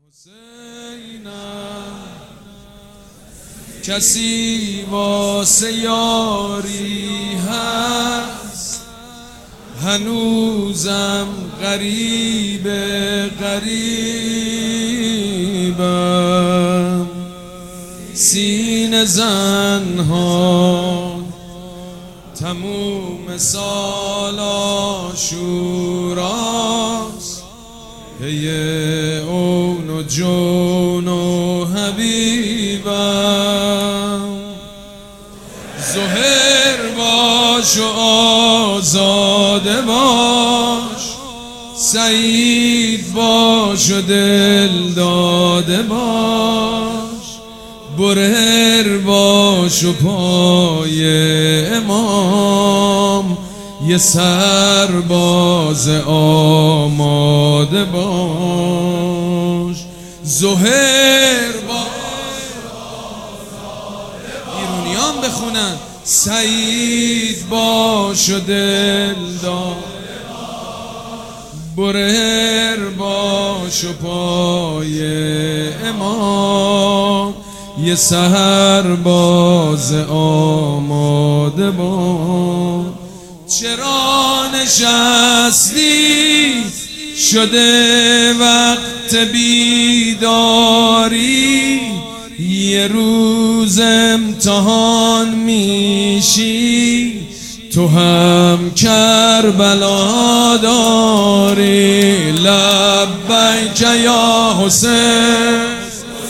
حسینم کسی واسه یاری هست، هنوزم غریبم. سینه زنها تموم سال عاشوراست، پی اون و جون و حبیبم. ظهر باش و آزاده باش، سعید باش و دل داده باش، برهر باش و پای امام، یه سرباز آماده باش. ظهر باش ایرونیان بخونن، سعید باش و دل داده باش، برهر باش و پای امام، یه سرباز آماده باش. چرا نشستی شده وقت بیداری، یه روز امتحان میشی، تو هم کربلا داری. لبیک یا حسین،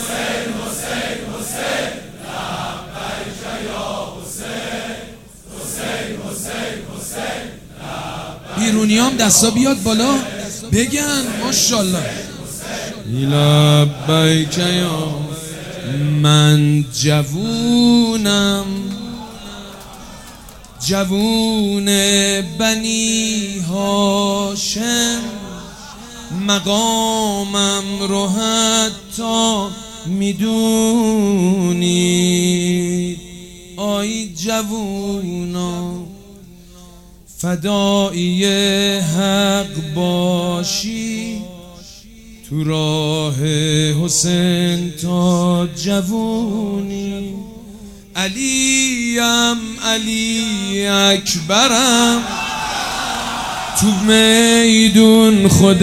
ایرونیام دستا بیاد بالا بگن ماشاءالله. لبیک یا من جوونم، جوون بنی هاشم، مقامم رو حتی میدونید. آی جوونا فدایی حق باشی، تو راه حسین تا جوونی. علیم علی اکبرم، تو میدون خود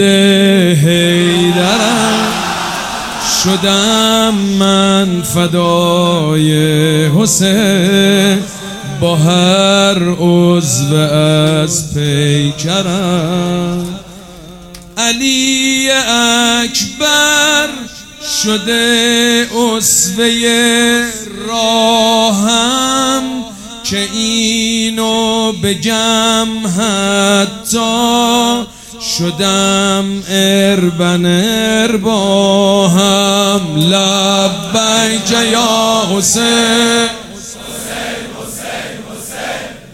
حیدرم، شدم من فدای حسین، با هر عضو از پیکرم. علی اکبر شده اسوه راهم، که اینو بگم حتی شدم اربن ارباهم. لبیک یا حسین،